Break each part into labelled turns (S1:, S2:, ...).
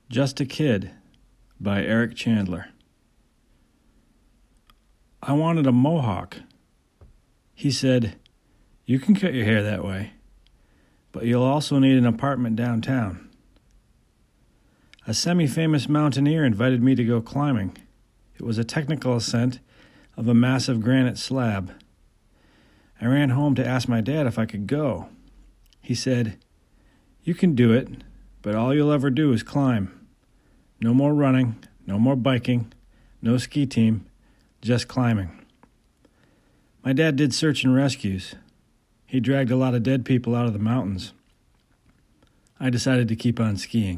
S1: Just a Kid by Eric Chandler. I wanted a mohawk. He said, "You can cut your hair that way, but you'll also need an apartment downtown." A semi-famous mountaineer invited me to go climbing. It was a technical ascent of a massive granite slab. I ran home to ask my dad if I could go. He said, "You can do it, but all you'll ever do is climb. No more running, no more biking, no ski team, just climbing." My dad did search and rescues. He dragged a lot of dead people out of the mountains. I decided to keep on skiing.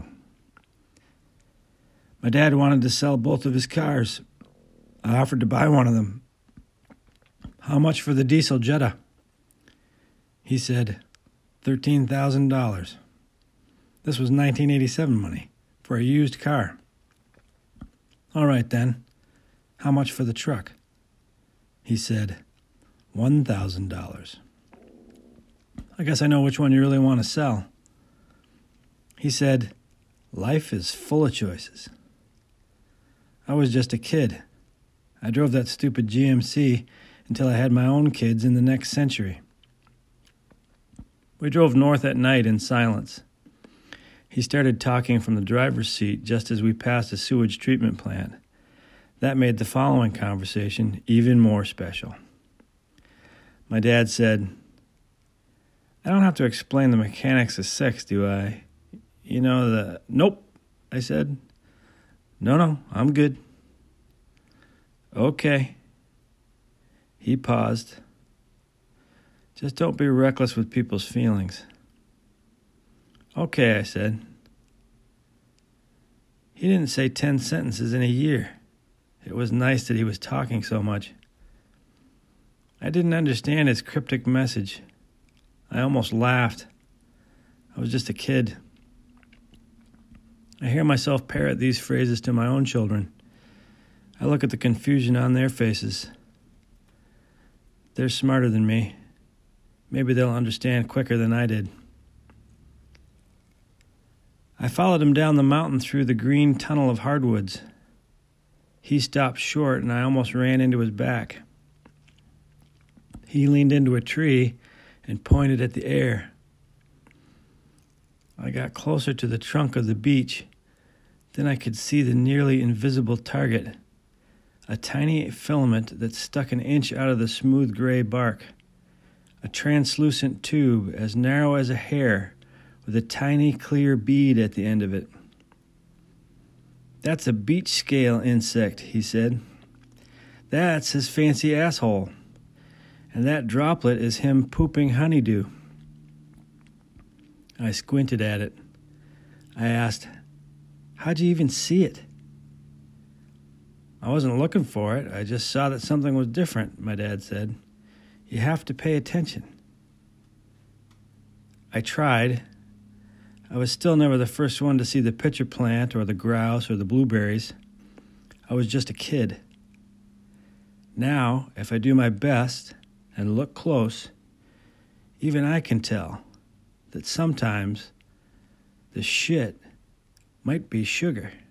S1: My dad wanted to sell both of his cars. I offered to buy one of them. "How much for the diesel Jetta?" He said, $13,000. This was 1987 money for a used car. "All right then, how much for the truck?" He said, $1,000. "I guess I know which one you really want to sell." He said, "Life is full of choices." I was just a kid. I drove that stupid GMC until I had my own kids in the next century. We drove north at night in silence. He started talking from the driver's seat just as we passed a sewage treatment plant. That made the following conversation even more special. My dad said, "I don't have to explain the mechanics of sex, do I? You know, the..." "Nope," I said. No, I'm good." "Okay." He paused. "Just don't be reckless with people's feelings." "Okay," I said. He didn't say 10 sentences in a year. It was nice that he was talking so much. I didn't understand his cryptic message. I almost laughed. I was just a kid. I hear myself parrot these phrases to my own children. I look at the confusion on their faces. They're smarter than me. Maybe they'll understand quicker than I did. I followed him down the mountain through the green tunnel of hardwoods. He stopped short, and I almost ran into his back. He leaned into a tree and pointed at the air. I got closer to the trunk of the beech. Then I could see the nearly invisible target, a tiny filament that stuck an inch out of the smooth gray bark, a translucent tube as narrow as a hair with a tiny clear bead at the end of it. "That's a beech scale insect," he said. "That's his fancy asshole. And that droplet is him pooping honeydew." I squinted at it. I asked, "How'd you even see it?" "I wasn't looking for it. I just saw that something was different," my dad said. "You have to pay attention." I tried. I was still never the first one to see the pitcher plant or the grouse or the blueberries. I was just a kid. Now, if I do my best and look close, even I can tell that sometimes the shit might be sugar.